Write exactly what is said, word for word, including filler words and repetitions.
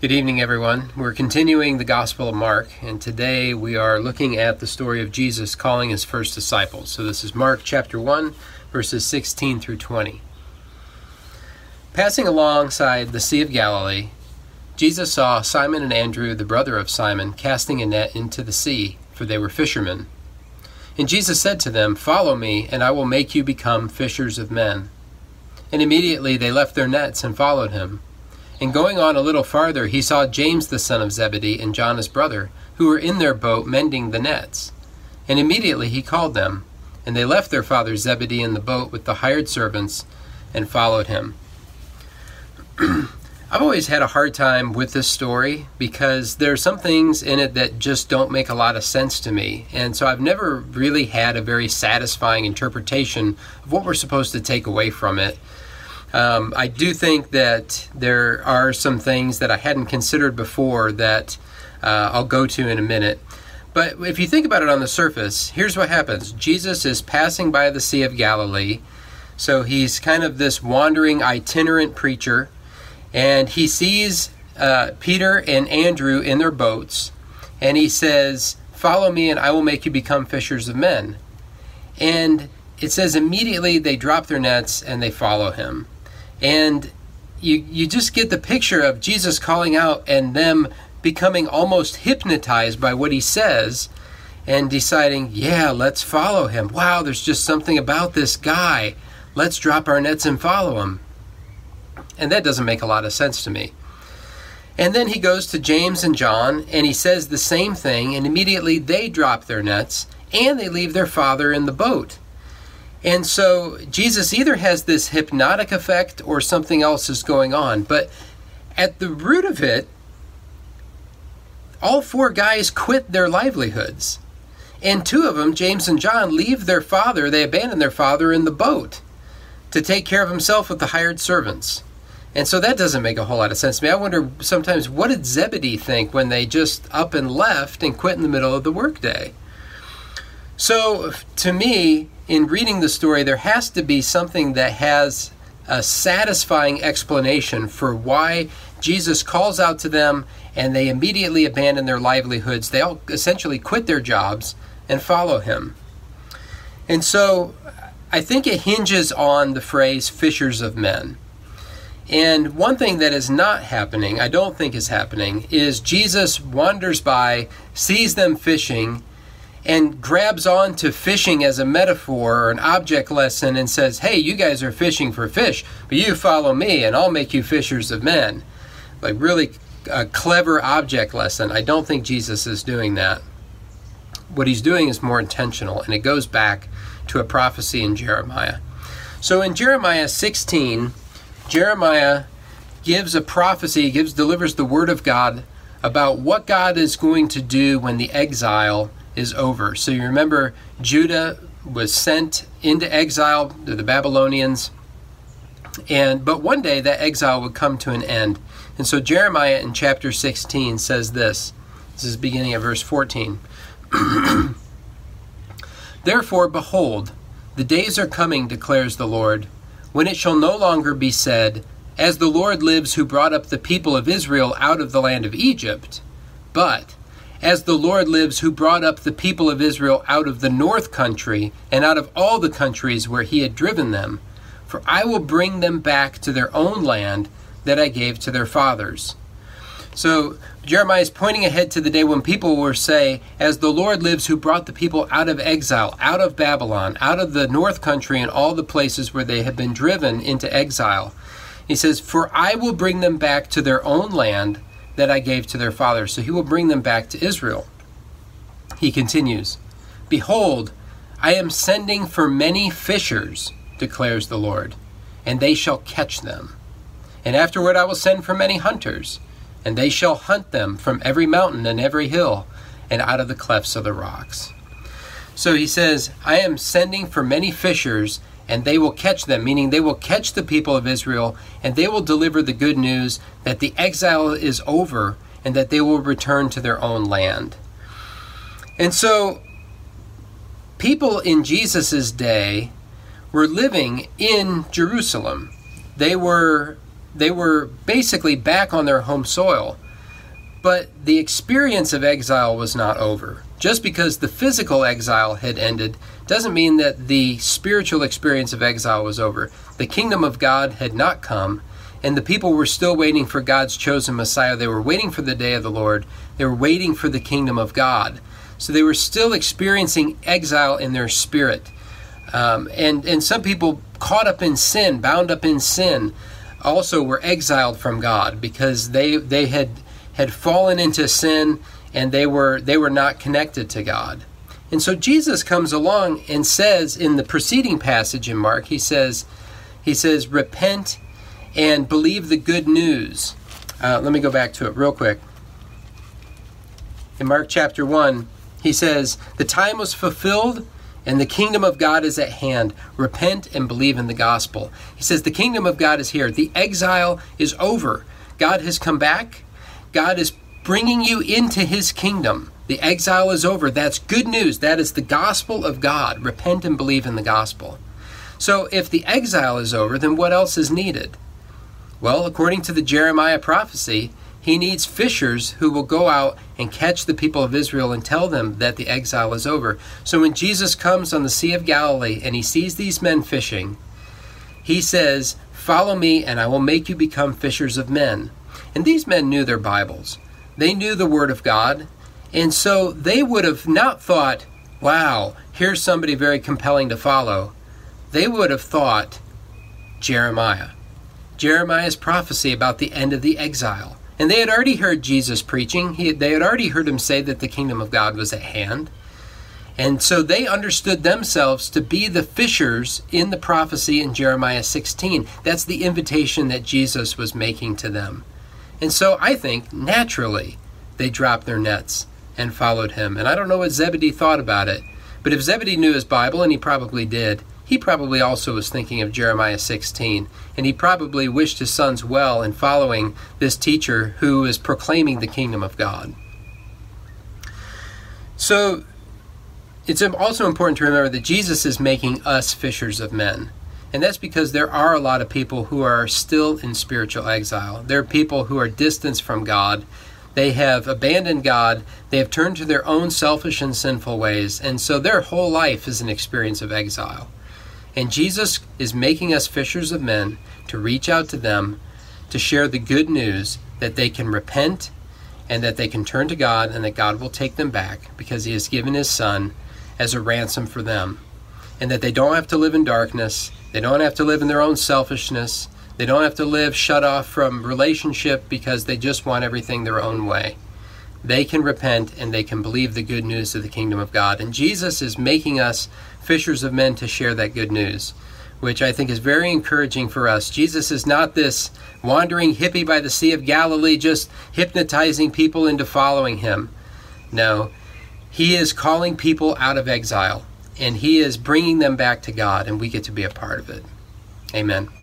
Good evening, everyone. We're continuing the Gospel of Mark, and today we are looking at the story of Jesus calling his first disciples. So this is Mark chapter one, verses sixteen through twenty. Passing alongside the Sea of Galilee, Jesus saw Simon and Andrew, the brother of Simon, casting a net into the sea, for they were fishermen. And Jesus said to them, "Follow me, and I will make you become fishers of men." And immediately they left their nets and followed him. And going on a little farther, he saw James the son of Zebedee and John his brother, who were in their boat mending the nets. And immediately he called them, and they left their father Zebedee in the boat with the hired servants and followed him. I've always had a hard time with this story because there are some things in it that just don't make a lot of sense to me. And so I've never really had a very satisfying interpretation of what we're supposed to take away from it. Um, I do think that there are some things that I hadn't considered before that uh, I'll go to in a minute. But if you think about it on the surface, here's what happens. Jesus is passing by the Sea of Galilee. So he's kind of this wandering, itinerant preacher. And he sees uh, Peter and Andrew in their boats. And he says, "Follow me and I will make you become fishers of men." And it says immediately they drop their nets and they follow him. And you you just get the picture of Jesus calling out and them becoming almost hypnotized by what he says and deciding, yeah, let's follow him. Wow, there's just something about this guy. Let's drop our nets and follow him. And that doesn't make a lot of sense to me. And then he goes to James and John and he says the same thing, and immediately they drop their nets and they leave their father in the boat. And so Jesus either has this hypnotic effect or something else is going on. But at the root of it, all four guys quit their livelihoods. And two of them, James and John, leave their father. They abandon their father in the boat to take care of himself with the hired servants. And so that doesn't make a whole lot of sense to me. I wonder sometimes, what did Zebedee think when they just up and left and quit in the middle of the workday? So to me, in reading the story, there has to be something that has a satisfying explanation for why Jesus calls out to them and they immediately abandon their livelihoods. They all essentially quit their jobs and follow him. And so I think it hinges on the phrase fishers of men. And one thing that is not happening, I don't think is happening, is Jesus wanders by, sees them fishing, and grabs on to fishing as a metaphor or an object lesson and says, "Hey, you guys are fishing for fish, but you follow me and I'll make you fishers of men." Like really a clever object lesson. I don't think Jesus is doing that. What he's doing is more intentional, and it goes back to a prophecy in Jeremiah. So in Jeremiah sixteen, Jeremiah gives a prophecy, gives delivers the word of God about what God is going to do when the exile is over. So you remember Judah was sent into exile to the Babylonians, and but one day that exile would come to an end. And so Jeremiah in chapter sixteen says this. This is beginning of verse fourteen. "Therefore, behold, the days are coming, declares the Lord, when it shall no longer be said, 'As the Lord lives who brought up the people of Israel out of the land of Egypt,' but, 'As the Lord lives who brought up the people of Israel out of the north country and out of all the countries where he had driven them. For I will bring them back to their own land that I gave to their fathers.'" So Jeremiah is pointing ahead to the day when people will say, "As the Lord lives who brought the people out of exile, out of Babylon, out of the north country and all the places where they had been driven into exile." He says, "For I will bring them back to their own land that I gave to their fathers." So he will bring them back to Israel. He continues, "Behold, I am sending for many fishers, declares the Lord, and they shall catch them. And afterward I will send for many hunters, and they shall hunt them from every mountain and every hill, and out of the clefts of the rocks." So he says, I am sending for many fishers, and they will catch them, meaning they will catch the people of Israel, and they will deliver the good news that the exile is over, and that they will return to their own land. And so people in Jesus' day were living in Jerusalem. They were they were basically back on their home soil. But the experience of exile was not over. Just because the physical exile had ended doesn't mean that the spiritual experience of exile was over. The kingdom of God had not come, and the people were still waiting for God's chosen Messiah. They were waiting for the day of the Lord. They were waiting for the kingdom of God. So they were still experiencing exile in their spirit. Um, and, and some people caught up in sin, bound up in sin, also were exiled from God because they they had had fallen into sin, and they were they were not connected to God. And so Jesus comes along and says in the preceding passage in Mark, he says, he says, repent and believe the good news. Uh, let me go back to it real quick. In Mark chapter one, he says, the time was fulfilled and the kingdom of God is at hand. Repent and believe in the gospel. He says the kingdom of God is here. The exile is over. God has come back. God is bringing you into his kingdom. The exile is over. That's good news. That is the gospel of God. Repent and believe in the gospel. So if the exile is over, then what else is needed? Well, according to the Jeremiah prophecy, he needs fishers who will go out and catch the people of Israel and tell them that the exile is over. So when Jesus comes on the Sea of Galilee and he sees these men fishing, he says, follow me and I will make you become fishers of men. And these men knew their Bibles. They knew the Word of God. And so they would have not thought, wow, here's somebody very compelling to follow. They would have thought Jeremiah. Jeremiah's prophecy about the end of the exile. And they had already heard Jesus preaching. He, they had already heard him say that the kingdom of God was at hand. And so they understood themselves to be the fishers in the prophecy in Jeremiah sixteen. That's the invitation that Jesus was making to them. And so I think, naturally, they dropped their nets and followed him. And I don't know what Zebedee thought about it. But if Zebedee knew his Bible, and he probably did, he probably also was thinking of Jeremiah sixteen, and he probably wished his sons well in following this teacher who is proclaiming the kingdom of God. So it's also important to remember that Jesus is making us fishers of men. And that's because there are a lot of people who are still in spiritual exile. There are people who are distanced from God. They have abandoned God. They have turned to their own selfish and sinful ways. And so their whole life is an experience of exile. And Jesus is making us fishers of men to reach out to them, to share the good news that they can repent and that they can turn to God and that God will take them back because he has given his Son as a ransom for them. And that they don't have to live in darkness. They don't have to live in their own selfishness. They don't have to live shut off from relationship because they just want everything their own way. They can repent and they can believe the good news of the kingdom of God. And Jesus is making us fishers of men to share that good news, which I think is very encouraging for us. Jesus is not this wandering hippie by the Sea of Galilee just hypnotizing people into following him. No, he is calling people out of exile, and he is bringing them back to God, and we get to be a part of it. Amen.